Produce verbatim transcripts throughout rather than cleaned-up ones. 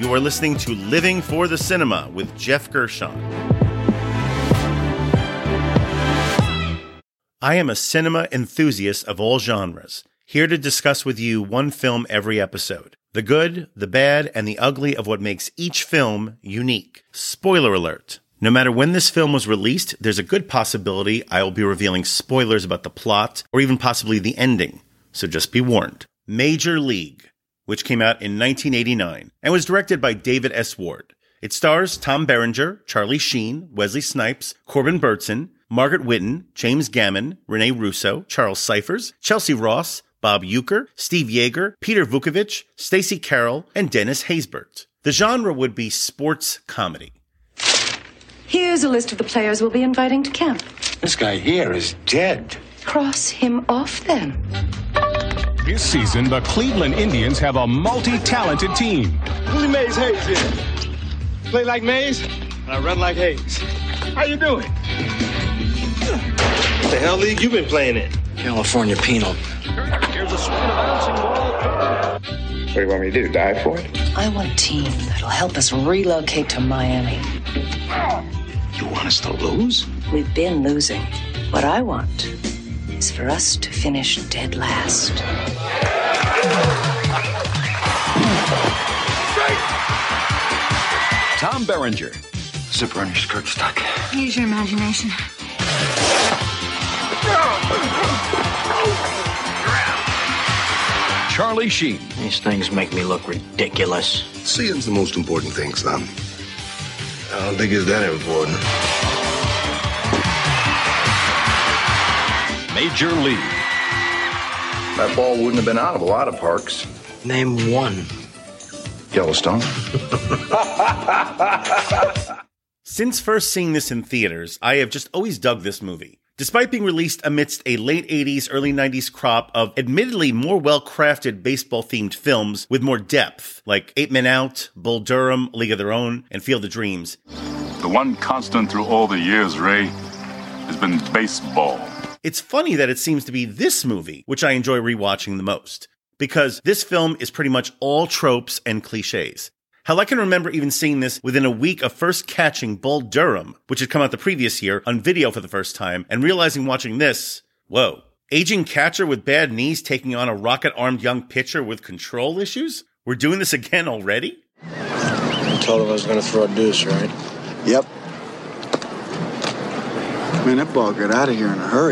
You are listening to Living for the Cinema with Jeff Gershon. I am a cinema enthusiast of all genres, here to discuss with you one film every episode. The good, the bad, and the ugly of what makes each film unique. Spoiler alert. No matter when this film was released, there's a good possibility I will be revealing spoilers about the plot, or even possibly the ending. So just be warned. Major League, which came out in nineteen eighty-nine, and was directed by David S. Ward. It stars Tom Berenger, Charlie Sheen, Wesley Snipes, Corbin Burnson, Margaret Whitten, James Gammon, Rene Russo, Charles Cyphers, Chelsea Ross, Bob Uecker, Steve Yeager, Peter Vukovich, Stacey Carroll, and Dennis Haysbert. The genre would be sports comedy. Here's a list of the players we'll be inviting to camp. This guy here is dead. Cross him off, then. This season, the Cleveland Indians have a multi-talented team. Willie Mays Hayes here. Play like Mays, and I run like Hayes. How you doing? What the hell league you been playing in? California Penal. Here's a swing and a bouncing ball. What do you want me to do, die for it? I want a team that'll help us relocate to Miami. You want us to lose? We've been losing. What I want is for us to finish dead last. Tom Berenger. Zipper on your skirt stuck. Use your imagination. Charlie Sheen. These things make me look ridiculous. Seeing's the most important thing, son. I don't think it's that important. Major League. That ball wouldn't have been out of a lot of parks. Name one. Yellowstone. Since first seeing this in theaters, I have just always dug this movie. Despite being released amidst a late eighties, early nineties crop of admittedly more well-crafted baseball-themed films with more depth, like Eight Men Out, Bull Durham, League of Their Own, and Field of Dreams. The one constant through all the years, Ray, has been baseball. It's funny that it seems to be this movie which I enjoy rewatching the most, because this film is pretty much all tropes and cliches. Hell, I can remember even seeing this within a week of first catching Bull Durham, which had come out the previous year, on video for the first time, and realizing watching this, whoa, aging catcher with bad knees taking on a rocket-armed young pitcher with control issues? We're doing this again already? I told him I was going to throw a deuce, right? Yep. Man, that ball got out of here in a hurry.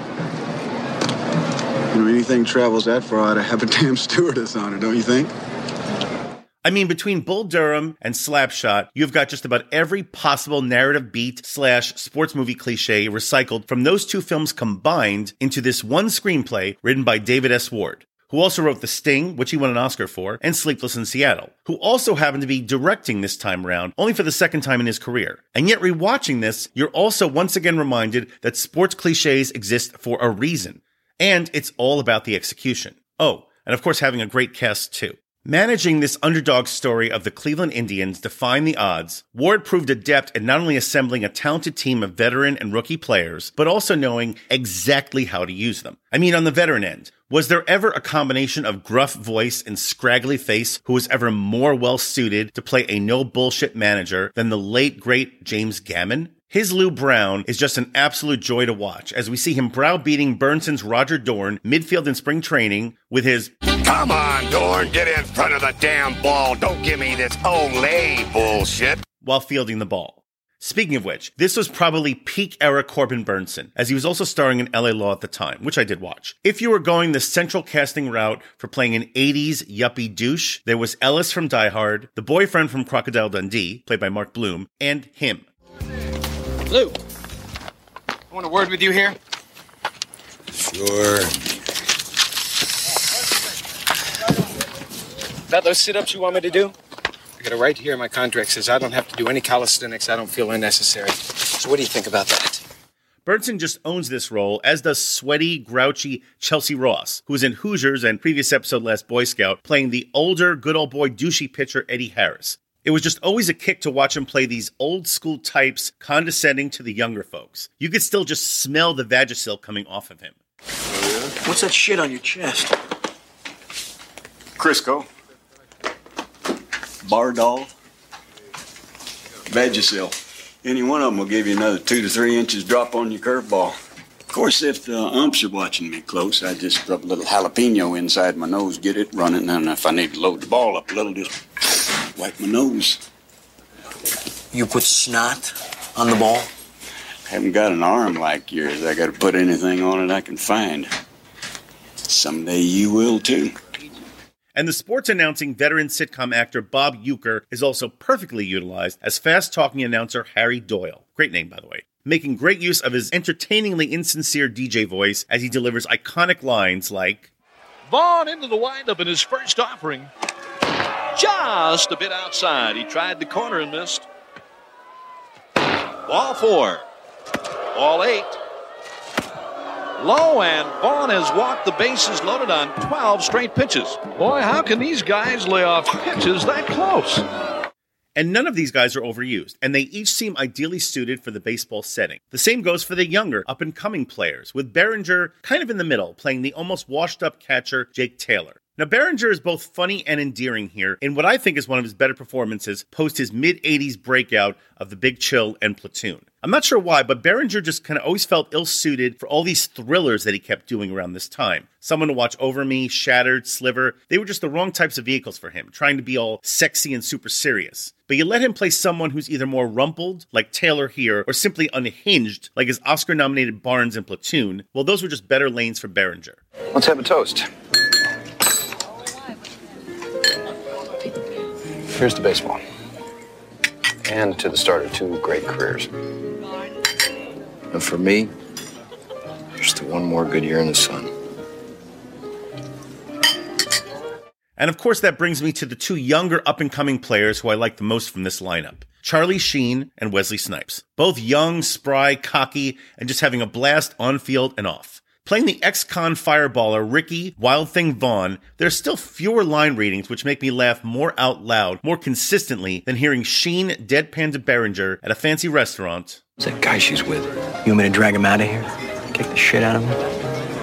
You know, anything travels that far, ought to have a damn stewardess on it, don't you think? I mean, between Bull Durham and Slapshot, you've got just about every possible narrative beat slash sports movie cliche recycled from those two films combined into this one screenplay written by David S. Ward, who also wrote The Sting, which he won an Oscar for, and Sleepless in Seattle, who also happened to be directing this time around, only for the second time in his career. And yet, rewatching this, you're also once again reminded that sports cliches exist for a reason. And it's all about the execution. Oh, and of course having a great cast too. Managing this underdog story of the Cleveland Indians defying the odds, Ward proved adept at not only assembling a talented team of veteran and rookie players, but also knowing exactly how to use them. I mean, on the veteran end, was there ever a combination of gruff voice and scraggly face who was ever more well-suited to play a no-bullshit manager than the late, great James Gammon? His Lou Brown is just an absolute joy to watch as we see him browbeating Burnson's Roger Dorn midfield in spring training with his "Come on, Dorn, get in front of the damn ball. Don't give me this Olay bullshit," while fielding the ball. Speaking of which, this was probably peak era Corbin Burnson, as he was also starring in L A Law at the time, which I did watch. If you were going the central casting route for playing an eighties yuppie douche, there was Ellis from Die Hard, the boyfriend from Crocodile Dundee, played by Mark Bloom, and him. Lou, I want a word with you here. Sure. About those sit-ups you want me to do? I got it right here in my contract. Says I don't have to do any calisthenics I don't feel are necessary. So what do you think about that? Burnson just owns this role, as does sweaty, grouchy Chelsea Ross, who was in Hoosiers and previous episode Last Boy Scout, playing the older, good old boy douchey pitcher Eddie Harris. It was just always a kick to watch him play these old-school types condescending to the younger folks. You could still just smell the Vagisil coming off of him. What's that shit on your chest? Crisco. Bardolph, Vagisil. Any one of them will give you another two to three inches drop on your curveball. Of course, if the umps are watching me close, I just rub a little jalapeno inside my nose, get it running, and if I need to load the ball up a little, just wipe my nose. You put snot on the ball? I haven't got an arm like yours. I got to put anything on it I can find. Someday you will, too. And the sports announcing veteran sitcom actor Bob Uecker is also perfectly utilized as fast-talking announcer Harry Doyle. Great name, by the way. Making great use of his entertainingly insincere D J voice as he delivers iconic lines like, Vaughn into the windup in his first offering. Just a bit outside. He tried the corner and missed. Ball four. Ball eight. Low, and Vaughn has walked the bases loaded on twelve straight pitches. Boy, how can these guys lay off pitches that close? And none of these guys are overused, and they each seem ideally suited for the baseball setting. The same goes for the younger, up-and-coming players, with Berenger kind of in the middle, playing the almost washed-up catcher Jake Taylor. Now, Berenger is both funny and endearing here in what I think is one of his better performances post his mid-eighties breakout of The Big Chill and Platoon. I'm not sure why, but Berenger just kind of always felt ill-suited for all these thrillers that he kept doing around this time. Someone to Watch Over Me, Shattered, Sliver, they were just the wrong types of vehicles for him, trying to be all sexy and super serious. But you let him play someone who's either more rumpled, like Taylor here, or simply unhinged, like his Oscar-nominated Barnes in Platoon, well, those were just better lanes for Berenger. Let's have a toast. Here's to baseball. And to the start of two great careers. And for me, here's to one more good year in the sun. And of course, that brings me to the two younger up-and-coming players who I like the most from this lineup. Charlie Sheen and Wesley Snipes. Both young, spry, cocky, and just having a blast on-field and off. Playing the ex-con fireballer Ricky Wild Thing Vaughn, there are still fewer line readings which make me laugh more out loud, more consistently, than hearing Sheen deadpan to Berenger at a fancy restaurant. Who's that guy she's with? You want me to drag him out of here? Kick the shit out of him?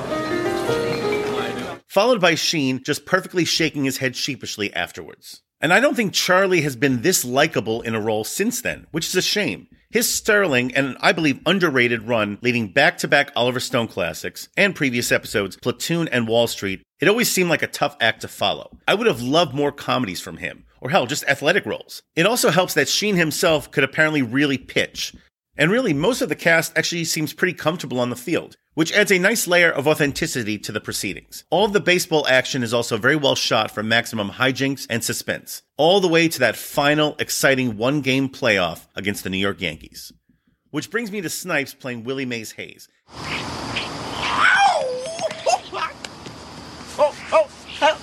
Followed by Sheen just perfectly shaking his head sheepishly afterwards. And I don't think Charlie has been this likable in a role since then, which is a shame. His sterling and I believe underrated run leading back-to-back Oliver Stone classics and previous episodes, Platoon and Wall Street, it always seemed like a tough act to follow. I would have loved more comedies from him, or hell, just athletic roles. It also helps that Sheen himself could apparently really pitch. And really, most of the cast actually seems pretty comfortable on the field, which adds a nice layer of authenticity to the proceedings. All of the baseball action is also very well shot for maximum hijinks and suspense, all the way to that final, exciting one-game playoff against the New York Yankees. Which brings me to Snipes playing Willie Mays Hayes. Oh, oh, help!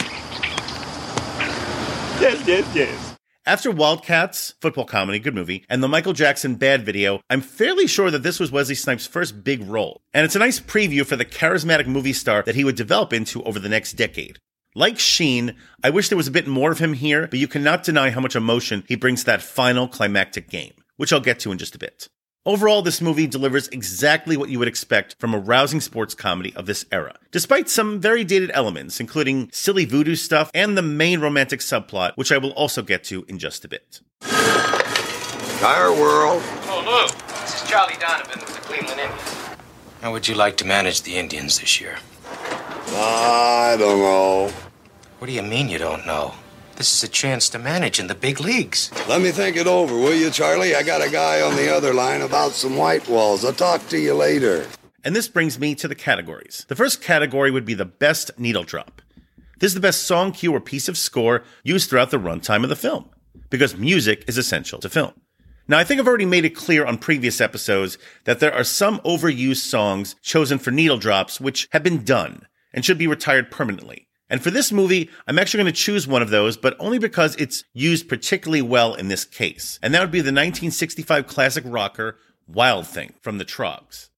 Yes, yes, yes. After Wildcats, football comedy, good movie, and the Michael Jackson Bad video, I'm fairly sure that this was Wesley Snipes' first big role. And it's a nice preview for the charismatic movie star that he would develop into over the next decade. Like Sheen, I wish there was a bit more of him here, but you cannot deny how much emotion he brings to that final climactic game, which I'll get to in just a bit. Overall, this movie delivers exactly what you would expect from a rousing sports comedy of this era, despite some very dated elements, including silly voodoo stuff and the main romantic subplot, which I will also get to in just a bit. Our world. Oh, look. This is Charlie Donovan with the Cleveland Indians. How would you like to manage the Indians this year? I don't know. What do you mean you don't know? This is a chance to manage in the big leagues. Let me think it over, will you, Charlie? I got a guy on the other line about some white walls. I'll talk to you later. And this brings me to the categories. The first category would be the best needle drop. This is the best song cue or piece of score used throughout the runtime of the film, because music is essential to film. Now, I think I've already made it clear on previous episodes that there are some overused songs chosen for needle drops which have been done and should be retired permanently. And for this movie, I'm actually going to choose one of those, but only because it's used particularly well in this case. And that would be the nineteen sixty-five classic rocker, Wild Thing, from the Troggs.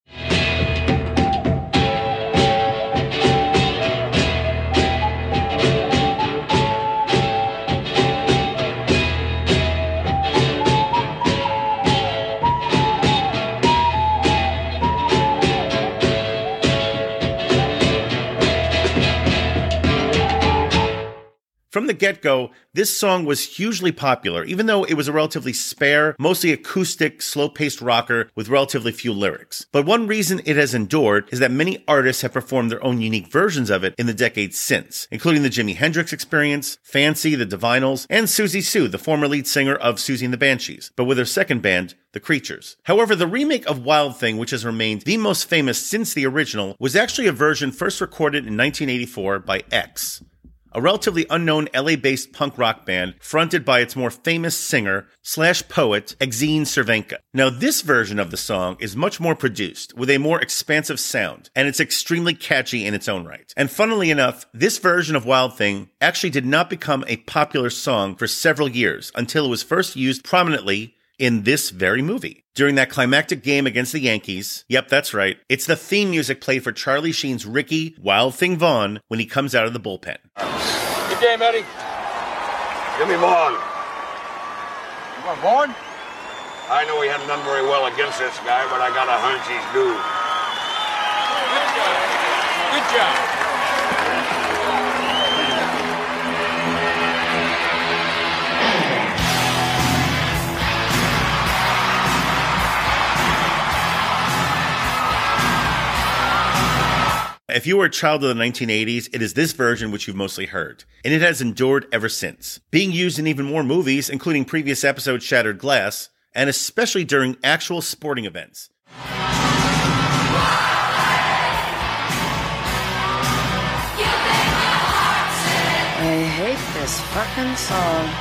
From the get-go, this song was hugely popular, even though it was a relatively spare, mostly acoustic, slow-paced rocker with relatively few lyrics. But one reason it has endured is that many artists have performed their own unique versions of it in the decades since, including the Jimi Hendrix Experience, Fancy, the Divinyls, and Susie Sue, the former lead singer of Susie and the Banshees, but with her second band, The Creatures. However, the remake of Wild Thing, which has remained the most famous since the original, was actually a version first recorded in nineteen eighty-four by X, a relatively unknown L A-based punk rock band fronted by its more famous singer slash poet, Exene Cervenka. Now, this version of the song is much more produced, with a more expansive sound, and it's extremely catchy in its own right. And funnily enough, this version of Wild Thing actually did not become a popular song for several years until it was first used prominently in this very movie. During that climactic game against the Yankees, yep, that's right, it's the theme music played for Charlie Sheen's Ricky Wild Thing Vaughn when he comes out of the bullpen. Good game, Eddie. Give me Vaughn. You want Vaughn? I know he hadn't done very well against this guy, but I got a hunch he's due. Good job. If you were a child of the nineteen eighties, it is this version which you've mostly heard, and it has endured ever since, being used in even more movies, including previous episodes Shattered Glass, and especially during actual sporting events. I hate this fucking song.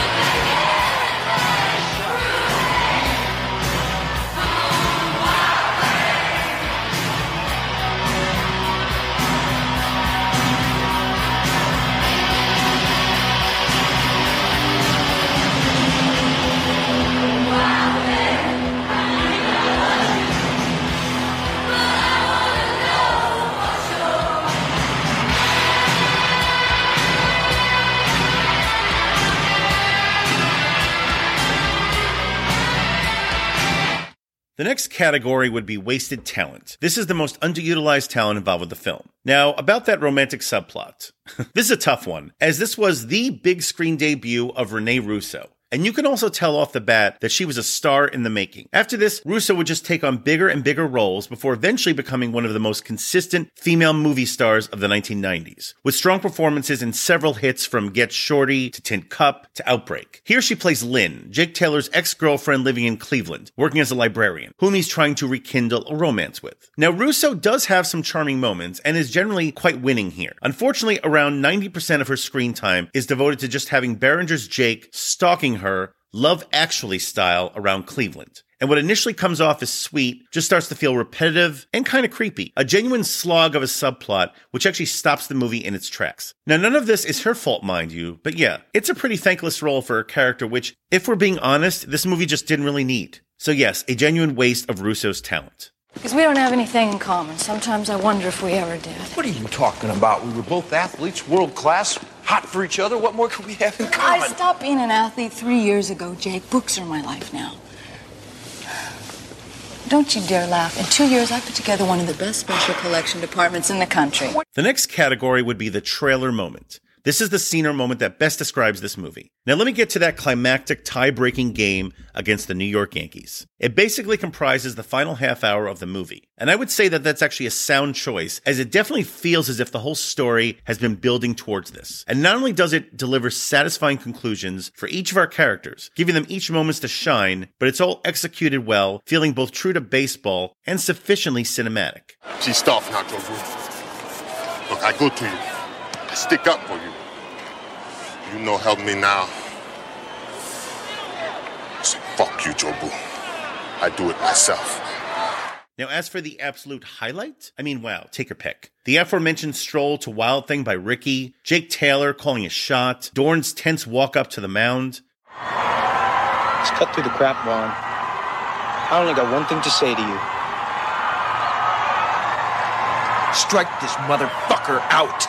The next category would be wasted talent. This is the most underutilized talent involved with the film. Now, about that romantic subplot. This is a tough one, as this was the big screen debut of Rene Russo. And you can also tell off the bat that she was a star in the making. After this, Russo would just take on bigger and bigger roles before eventually becoming one of the most consistent female movie stars of the nineteen nineties, with strong performances in several hits from Get Shorty to Tin Cup to Outbreak. Here she plays Lynn, Jake Taylor's ex-girlfriend living in Cleveland, working as a librarian, whom he's trying to rekindle a romance with. Now, Russo does have some charming moments and is generally quite winning here. Unfortunately, around ninety percent of her screen time is devoted to just having Berenger's Jake stalking her her Love Actually style around Cleveland. And what initially comes off as sweet just starts to feel repetitive and kind of creepy. A genuine slog of a subplot, which actually stops the movie in its tracks. Now, none of this is her fault, mind you, but yeah, it's a pretty thankless role for a character which, if we're being honest, this movie just didn't really need. So yes, a genuine waste of Russo's talent. Because we don't have anything in common. Sometimes I wonder if we ever did. What are you talking about? We were both athletes, world class, hot for each other. What more could we have in common? I stopped being an athlete three years ago, Jake. Books are my life now. Don't you dare laugh. In two years, I put together one of the best special collection departments in the country. The next category would be the trailer moment. This is the scene or moment that best describes this movie. Now let me get to that climactic tie-breaking game against the New York Yankees. It basically comprises the final half hour of the movie. And I would say that that's actually a sound choice, as it definitely feels as if the whole story has been building towards this. And not only does it deliver satisfying conclusions for each of our characters, giving them each moments to shine, but it's all executed well, feeling both true to baseball and sufficiently cinematic. She's tough now, Jobu. Look, I go to you. I stick up for you. You know, help me now. So fuck you, Jobu. I do it myself. Now, as for the absolute highlight, I mean, wow, take your pick. The aforementioned stroll to Wild Thing by Ricky, Jake Taylor calling a shot, Dorn's tense walk up to the mound. Let's cut through the crap, Vaughn. I only got one thing to say to you. Strike this motherfucker out.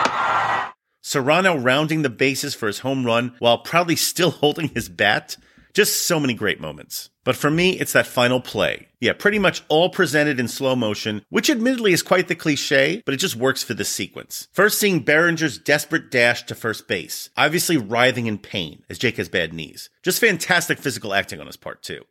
Serrano rounding the bases for his home run while proudly still holding his bat. Just so many great moments. But for me, it's that final play. Yeah, pretty much all presented in slow motion, which admittedly is quite the cliche, but it just works for this sequence. First seeing Behringer's desperate dash to first base, obviously writhing in pain as Jake has bad knees. Just fantastic physical acting on his part too.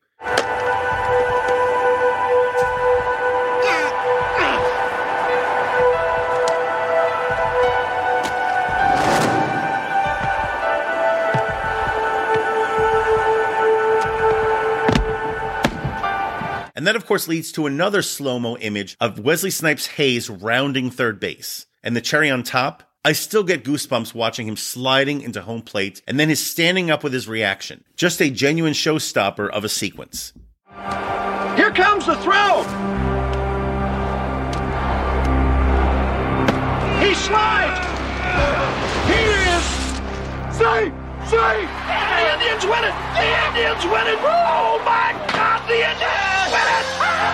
And that, of course, leads to another slow-mo image of Wesley Snipes' Hayes rounding third base. And the cherry on top, I still get goosebumps watching him sliding into home plate and then his standing up with his reaction. Just a genuine showstopper of a sequence. Here comes the throw! He slides! He is safe! Safe! The Indians win it! The Indians win it! Oh my God! The Indians win it!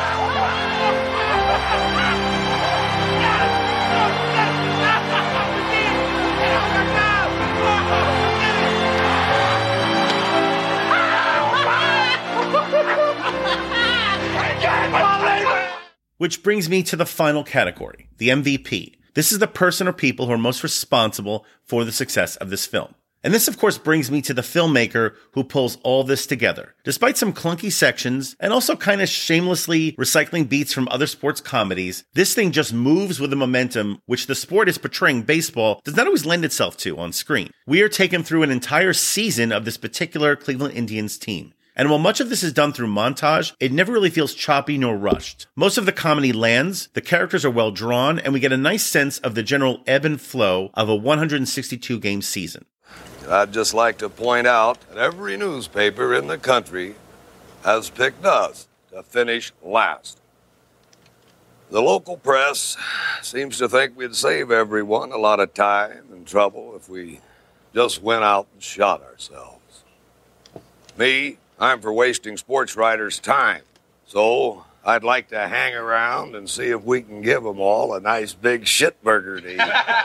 Which brings me to the final category, the M V P. This is the person or people who are most responsible for the success of this film. And this, of course, brings me to the filmmaker who pulls all this together. Despite some clunky sections and also kind of shamelessly recycling beats from other sports comedies, this thing just moves with the momentum which the sport is portraying baseball does not always lend itself to on screen. We are taken through an entire season of this particular Cleveland Indians team. And while much of this is done through montage, it never really feels choppy nor rushed. Most of the comedy lands, the characters are well drawn, and we get a nice sense of the general ebb and flow of a one hundred sixty-two game season. I'd just like to point out that every newspaper in the country has picked us to finish last. The local press seems to think we'd save everyone a lot of time and trouble if we just went out and shot ourselves. Me, I'm for wasting sports writers' time, so I'd like to hang around and see if we can give them all a nice big shit burger to eat.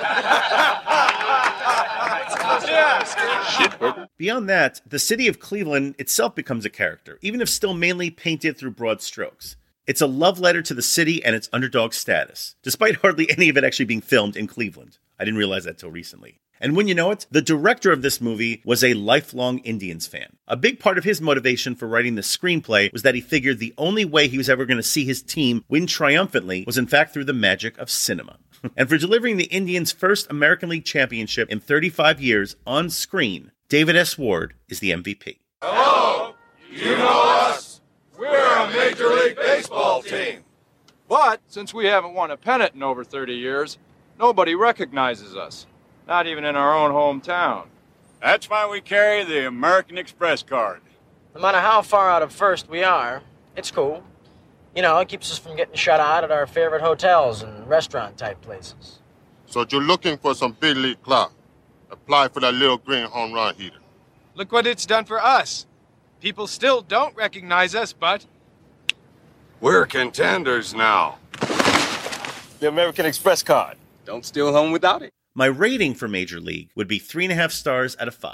Beyond that, the city of Cleveland itself becomes a character, even if still mainly painted through broad strokes. It's a love letter to the city and its underdog status, despite hardly any of it actually being filmed in Cleveland. I didn't realize that till recently. And when you know it, the director of this movie was a lifelong Indians fan. A big part of his motivation for writing the screenplay was that he figured the only way he was ever going to see his team win triumphantly was in fact through the magic of cinema. And for delivering the Indians' first American League championship in thirty-five years on screen, David S. Ward is the M V P. Hello, you know us. We're a Major League Baseball team. But since we haven't won a pennant in over thirty years, nobody recognizes us. Not even in our own hometown. That's why we carry the American Express card. No matter how far out of first we are, it's cool. You know, it keeps us from getting shut out at our favorite hotels and restaurant-type places. So you're looking for some big league clout. Apply for that little green home run heater. Look what it's done for us. People still don't recognize us, but... We're contenders now. The American Express card. Don't steal home without it. My rating for Major League would be three and a half stars out of five.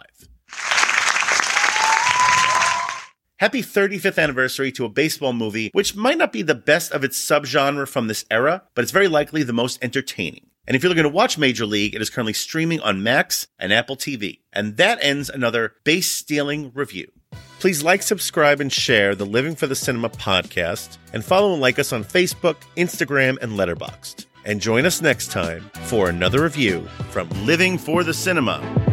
Happy thirty-fifth anniversary to a baseball movie, which might not be the best of its subgenre from this era, but it's very likely the most entertaining. And if you're looking to watch Major League, it is currently streaming on Max and Apple T V. And that ends another base-stealing review. Please like, subscribe, and share the Living for the Cinema podcast, and follow and like us on Facebook, Instagram, and Letterboxd. And join us next time for another review from Living for the Cinema.